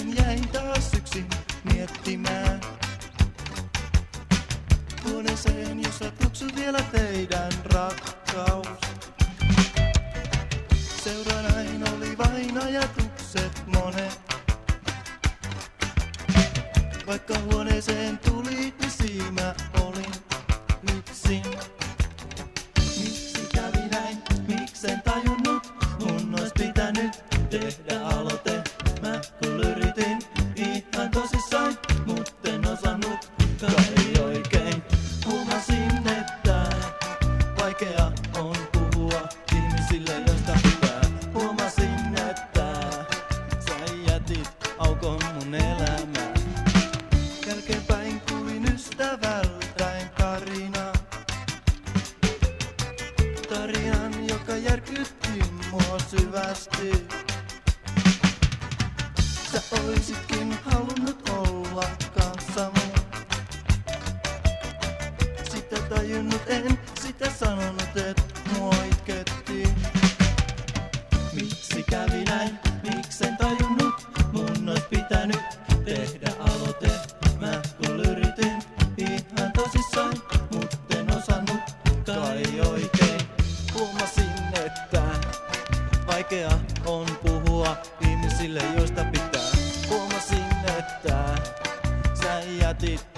Sitten jäin taas yksin miettimään huoneeseen, jossa tuksui vielä teidän rakkaus. Seuranain oli vain ajatukset monet. Vaikka huoneeseen tuli, niin siinä olin yksin. Miksi kävi näin? Miksen tajunnut? Mun ois pitänyt tehdä aloite. Mä kun yritin ihan tosissaan, mutten osannut kai oikein. Huomasin, että vaikea on puhua ihmisille, joista pitää. Huomasin, että sä jätit aukon mun elämään. Jälkeenpäin kuulin ystävältäin tarinan, joka järkytti mua syvästi. Sä oisitkin halunnut olla kanssamme. Sitä tajunnut en, sitä sanonut, et mua itkettiin. Miksi kävi näin? Miksen tajunnut? Mun ois pitänyt tehdä aloite. Mä kun yritin ihan tosissaan, mutten osannut kai oikein. Huomasin, että vaikea on puhua ihmisille, joista pitää. Huomasin, että sä jätit